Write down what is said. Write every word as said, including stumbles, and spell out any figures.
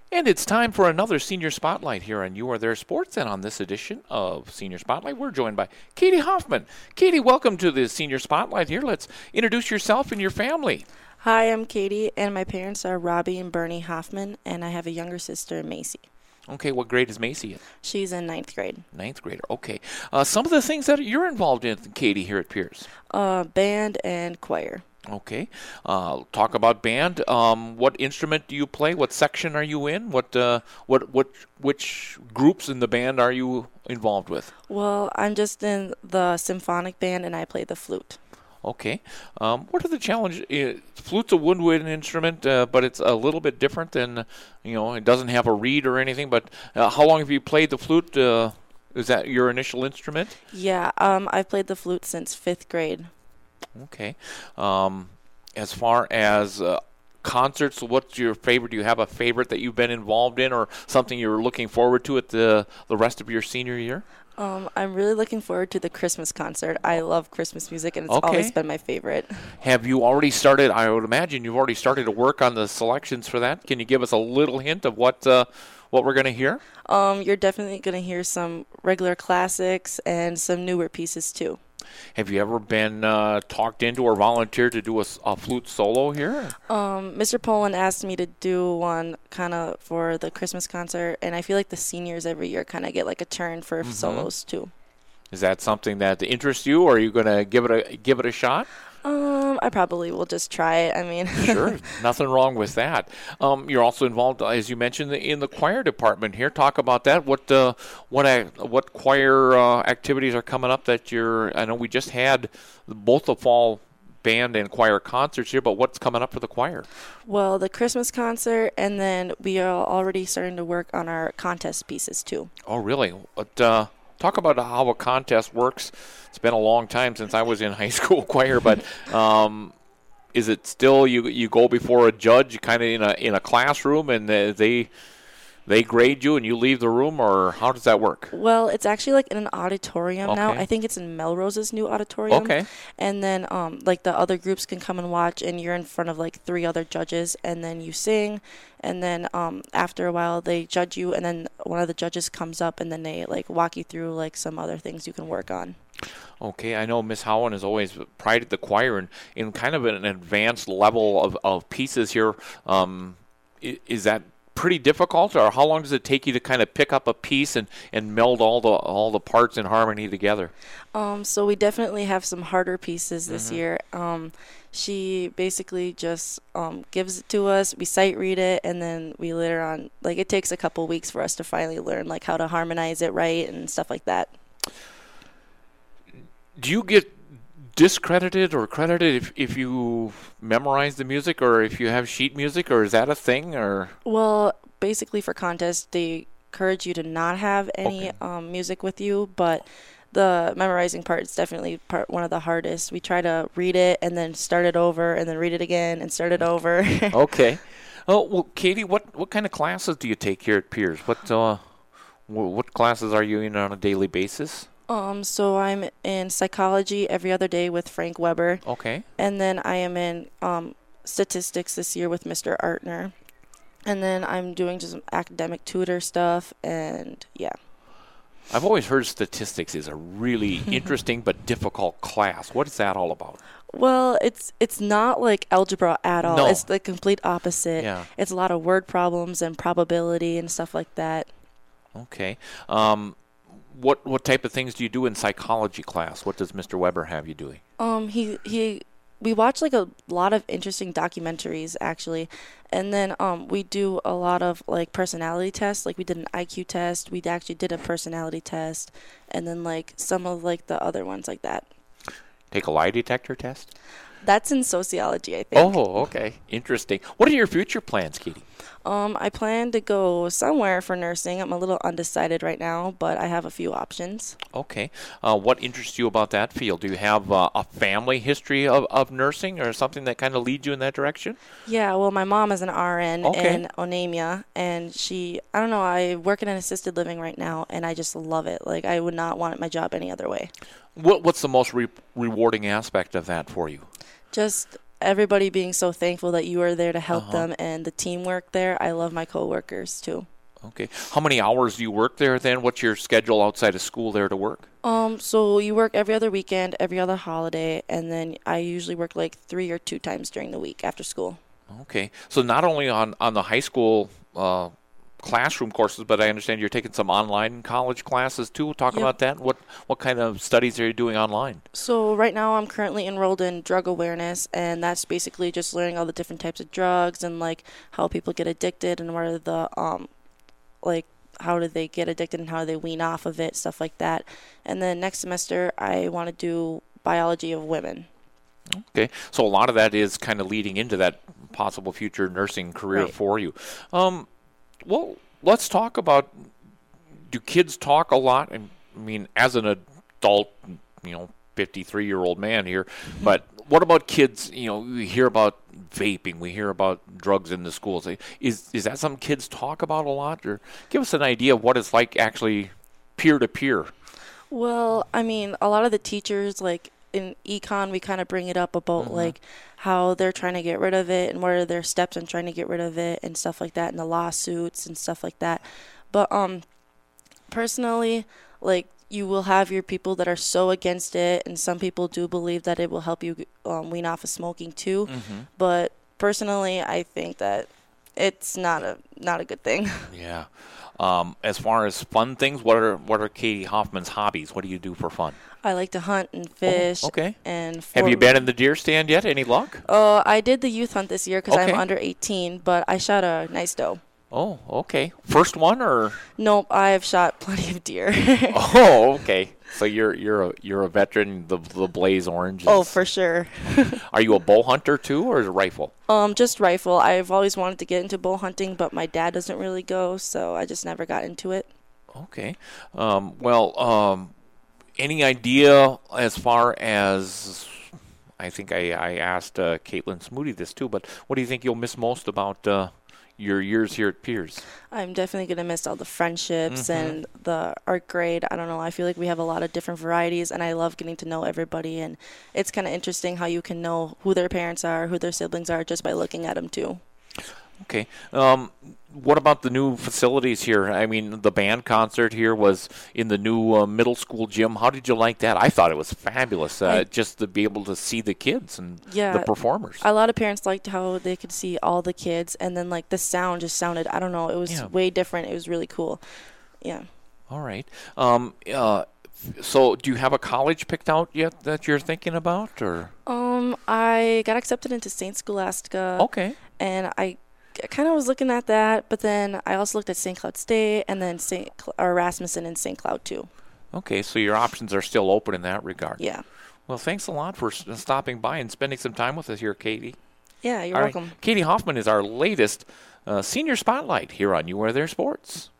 And it's time for another Senior Spotlight here on You Are There Sports. And on this edition of Senior Spotlight, we're joined by Katie Hoffman. Katie, welcome to the Senior Spotlight here. Let's introduce yourself and your family. Hi, I'm Katie, and my parents are Robbie and Bernie Hoffman, and I have a younger sister, Macy. Okay, what grade is Macy in? She's in ninth grade. Ninth grader, okay. Uh, some of the things that you're involved in, Katie, here at Pierce. Uh, band and choir. Okay. Uh, talk about band. Um, what instrument do you play? What section are you in? What, uh, what, what, which groups in the band are you involved with? Well, I'm just in the symphonic band, and I play the flute. Okay. Um, what are the challenges? Uh, flute's a woodwind instrument, uh, but it's a little bit different than, you know, it doesn't have a reed or anything. But uh, how long have you played the flute? Uh, is that your initial instrument? Yeah, um, I've played the flute since fifth grade. Okay. Um, as far as uh, concerts, what's your favorite? Do you have a favorite that you've been involved in or something you're looking forward to at the, the rest of your senior year? Um, I'm really looking forward to the Christmas concert. I love Christmas music, and it's Okay. always been my favorite. Have you already started? I would imagine you've already started to work on the selections for that. Can you give us a little hint of what uh, what we're going to hear? Um, you're definitely going to hear some regular classics and some newer pieces, too. Have you ever been uh, talked into or volunteered to do a, a flute solo here? Um, Mister Poland asked me to do one kind of for the Christmas concert, and I feel like the seniors every year kind of get like a turn for Mm-hmm. solos too. Is that something that interests you, or are you going to give it a give it a shot? Um, I probably will just try it. I mean, Sure, nothing wrong with that. Um, you're also involved, as you mentioned, in the choir department here. Talk about that. What uh, what uh, what choir uh, activities are coming up that you're? I know we just had both the fall band and choir concerts here, but what's coming up for the choir? well, the Christmas concert, and then we are already starting to work on our contest pieces too. Oh, really? What? Uh, talk about how a contest works. It's been a long time since I was in high school choir, but um, is it still you? You go before a judge, kind of in a in a classroom, and uh, they they grade you, and you leave the room, or how does that work? Well, it's actually like in an auditorium now. Okay. I think it's in Melrose's new auditorium. Okay. And then um, like the other groups can come and watch, and you're in front of like three other judges, and then you sing, and then um, after a while they judge you, and then one of the judges comes up, and then they like walk you through like some other things you can work on. Okay, I know Miss Howen has always prided the choir in, in kind of an advanced level of, of pieces here. Um, is, is that pretty difficult, or how long does it take you to kind of pick up a piece and, and meld all the all the parts in harmony together? Um, so we definitely have some harder pieces this Mm-hmm. year. Um, she basically just um, gives it to us. We sight read it, and then we later on, like it takes a couple weeks for us to finally learn like how to harmonize it right and stuff like that. Do you get discredited or credited if, if you memorize the music, or if you have sheet music, or is that a thing? Or Well, basically for contests, they encourage you to not have any Okay. um, music with you, but the memorizing part is definitely part one of the hardest. We try to read it and then start it over and then read it again and start it over. okay. Oh well, Katie, what, what kind of classes do you take here at Pierce? What uh, wh- what classes are you in on a daily basis? um, so I'm in psychology every other day with Frank Weber, Okay. and then I am in um, statistics this year with Mister Artner, and then I'm doing just some academic tutor stuff, and yeah. I've always heard statistics is a really interesting but difficult class. What is that all about? Well, it's it's not like algebra at all. No. It's the complete opposite. Yeah. It's a lot of word problems and probability and stuff like that. Okay. Um, what what type of things do you do in psychology class? What does Mister Weber have you doing? Um, he he, we watch like a lot of interesting documentaries actually, and then um we do a lot of like personality tests. Like we did an I Q test. We actually did a personality test, and then like some of like the other ones like that. Take a lie detector test? That's in sociology, I think. Oh, okay. Interesting. What are your future plans, Katie? Um, I plan to go somewhere for nursing. I'm a little undecided right now, but I have a few options. Okay. Uh, what interests you about that field? Do you have uh, a family history of, of nursing or something that kind of leads you in that direction? Yeah, well, my mom is an R N Okay. in Onamia, and she, I don't know, I work in an assisted living right now, and I just love it. Like, I would not want my job any other way. What What's the most re- rewarding aspect of that for you? Just everybody being so thankful that you are there to help Uh-huh. them, and the teamwork there. I love my coworkers too. Okay. How many hours do you work there then? What's your schedule outside of school there to work? Um, so you work every other weekend, every other holiday, and then I usually work like three or two times during the week after school. Okay. So not only on, on the high school uh, classroom courses, but I understand you're taking some online college classes too. Talk Yep. about that. What what kind of studies are you doing online? So right now I'm currently enrolled in drug awareness, and that's basically just learning all the different types of drugs and like how people get addicted and what are the um like how do they get addicted and how do they wean off of it, stuff like that. And then next semester I want to do biology of women. Okay. So a lot of that is kind of leading into that possible future nursing career Right. for you. Um, well, let's talk about, do kids talk a lot? I mean, as an adult, you know, fifty-three-year-old man here, but what about kids? You know, we hear about vaping, we hear about drugs in the schools. Is is that something kids talk about a lot? Or give us an idea of what it's like actually peer-to-peer. Well, I mean, a lot of the teachers, like in econ, we kind of bring it up about Mhm. like how they're trying to get rid of it and what are their steps in trying to get rid of it and stuff like that, and the lawsuits and stuff like that. But um, personally, like you will have your people that are so against it, and some people do believe that it will help you um, wean off of smoking too. Mhm. But personally, I think that it's not a not a good thing. Yeah. Um, as far as fun things, what are what are Katie Hoffman's hobbies? What do you do for fun? I like to hunt and fish. Oh, okay. And Have you for- been in the deer stand yet? Any luck? Uh, I did the youth hunt this year because Okay. I'm under eighteen, but I shot a nice doe. Oh, okay. First one or? Nope, I've shot plenty of deer. Oh, okay. So you're you're a you're a veteran. The the blaze orange. Oh, is- for sure. Are you a bow hunter too, or is it a rifle? Um, just rifle. I've always wanted to get into bow hunting, but my dad doesn't really go, so I just never got into it. Okay. Um, well, um, any idea as far as? I think I I asked uh, Caitlin Smoody this too, but what do you think you'll miss most about uh, your years here at Piers? I'm definitely going to miss all the friendships Mhm. and the art grade. I don't know. I feel like we have a lot of different varieties, and I love getting to know everybody. And it's kind of interesting how you can know who their parents are, who their siblings are, just by looking at them, too. Okay. Um, what about the new facilities here? I mean, the band concert here was in the new uh, middle school gym. How did you like that? I thought it was fabulous, uh, I- just to be able to see the kids and Yeah. the performers. A lot of parents liked how they could see all the kids, and then, like, the sound just sounded, I don't know, it was Yeah. way different. It was really cool. Yeah. All right. Um, uh, so, do you have a college picked out yet that you're thinking about, or? Um, I got accepted into Saint Scholastica, Okay. and I kind of was looking at that, but then I also looked at Saint Cloud State and then Saint Cl- or Rasmussen and Saint Cloud too. Okay. So your options are still open in that regard. Yeah. Well, thanks a lot for s- stopping by and spending some time with us here, Katie. Yeah, you're All right. welcome. Katie Hoffman is our latest uh, senior spotlight here on You Are There Sports.